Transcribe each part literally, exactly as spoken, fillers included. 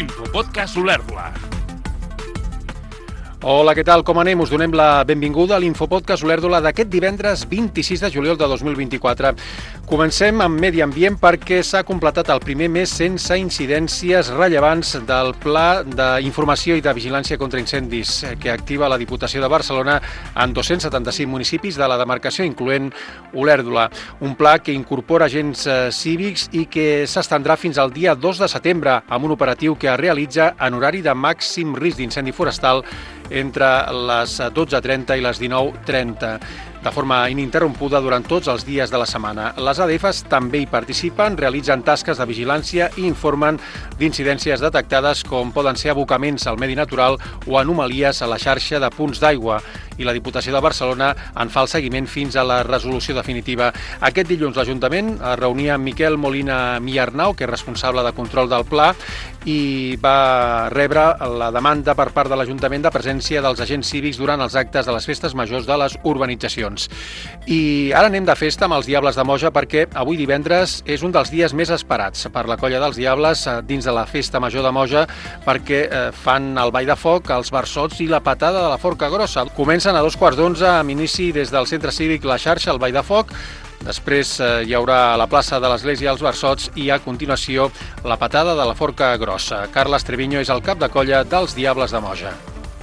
Infopodcast Olèrdola. Hola, què tal? Com anem? Us donem la benvinguda a l'Infopodcast Olèrdola d'aquest divendres vint-i-sis de juliol de dos mil vint-i-quatre. Comencem amb medi ambient perquè s'ha completat el primer mes sense incidències rellevants del Pla d'Informació i de Vigilància contra Incendis que activa la Diputació de Barcelona en dos-cents setanta-cinc municipis de la demarcació, incloent Olèrdola. Un pla que incorpora agents cívics i que s'estendrà fins al dia dos de setembre amb un operatiu que es realitza en horari de màxim risc d'incendi forestal entre les dotze trenta i les dinou trenta, de forma ininterrompuda durant tots els dies de la setmana. Les A D Fs també hi participen, realitzen tasques de vigilància i informen d'incidències detectades com poden ser abocaments al medi natural o anomalies a la xarxa de punts d'aigua, i la Diputació de Barcelona en fa el seguiment fins a la resolució definitiva. Aquest dilluns l'Ajuntament es reunia amb Miquel Molina Miarnau, que és responsable de control del pla, i va rebre la demanda per part de l'Ajuntament de presència dels agents cívics durant els actes de les festes majors de les urbanitzacions. I ara anem de festa amb els Diables de Moja perquè avui divendres és un dels dies més esperats per la colla dels Diables dins de la festa major de Moja perquè fan el ball de foc, els versots i la patada de la forca grossa. Comencen a dos quarts d'onze amb inici des del Centre Cívic La Xarxa, el ball de foc. Després eh, hi haurà a la plaça de l'Església els versots i a continuació la patada de la forca grossa. Carles Treviño és el cap de colla dels Diables de Moja.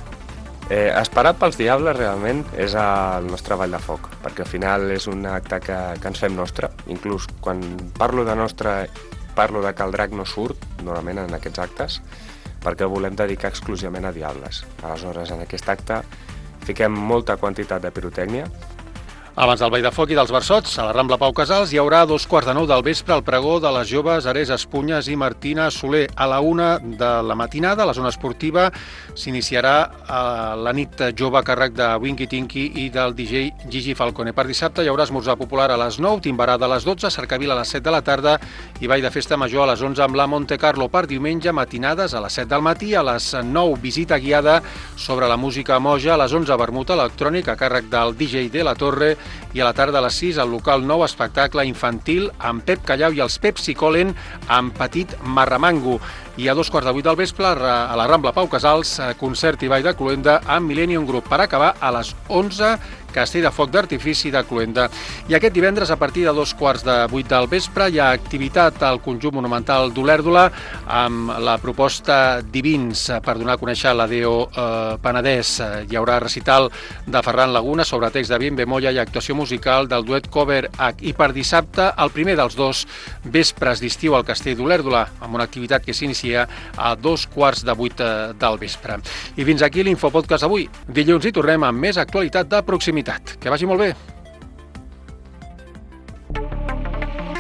Eh, esperat pels Diables realment és el nostre ball de foc, perquè al final és un acte que, que ens fem nostre. Inclús quan parlo de nostre, parlo de que el drac no surt, normalment en aquests actes, perquè el volem dedicar exclusivament a Diables. Aleshores, en aquest acte fiquem molta quantitat de pirotècnia. Abans del ball de foc i dels versots, a la Rambla Pau Casals hi haurà a dos quarts de nou del vespre el pregó de les joves Ares Espunyes i Martina Soler. A la una de la matinada, a la zona esportiva, s'iniciarà la nit jove a càrrec de Winky Tinky i del D J Gigi Falcone. Per dissabte hi haurà esmorzar popular a les nou, timbarada a les dotze, cercavila a les set de la tarda i ball de festa major a les onze amb la Monte Carlo. Per diumenge, matinades a les set del matí, a les nou visita guiada sobre la música moja, a les onze vermut elèctrònic a càrrec del D J de la Torre i a la tarda a les sis al local nou espectacle infantil amb Pep Callau i els Pepsi Colen amb Petit Marramango. I a dos quarts de vuit del vespre a la Rambla Pau Casals, concert i ball de Cluenda amb Millennium Group per acabar a les onze castell de foc d'artifici de Cluenda. I aquest divendres, a partir de dos quarts de vuit del vespre, hi ha activitat al conjunt monumental d'Olèrdola amb la proposta Divins per donar a conèixer la Déu eh, Penedès. Hi haurà recital de Ferran Laguna sobre text de Bimbe Molla i actuació musical del duet Cover H. I per dissabte, el primer dels dos vespres d'estiu al castell d'Olèrdola, amb una activitat que s'inicia a dos quarts de vuit del vespre. I fins aquí l'Infopodcast avui. Dilluns hi tornem amb més actualitat de proximitat. Que vagi molt bé.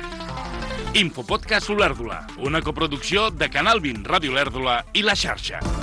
Infopodcast Olèrdola, una coproducció de Canal vint, Ràdio Olèrdola i La Xarxa.